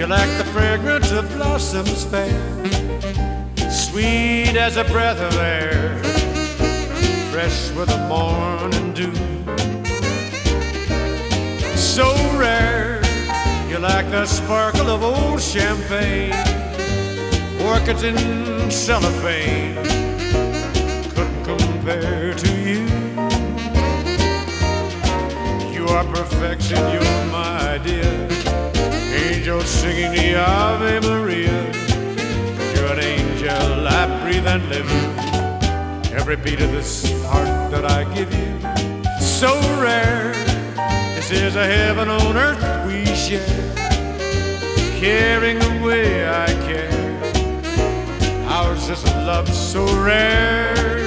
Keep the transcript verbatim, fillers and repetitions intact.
like the fragrance of blossoms fair, sweet as a breath of air, fresh with the morning dew. So rare, you're like the sparkle of old champagne, orchids in cellophane couldn't compare to you. You are perfection, you're my dear, angel singing the Ave Maria. You're an angel I breathe and live in, every beat of this heart that I give you. So rare, this is a heaven on earth we share, caring the way I care. Ours is a love so rare.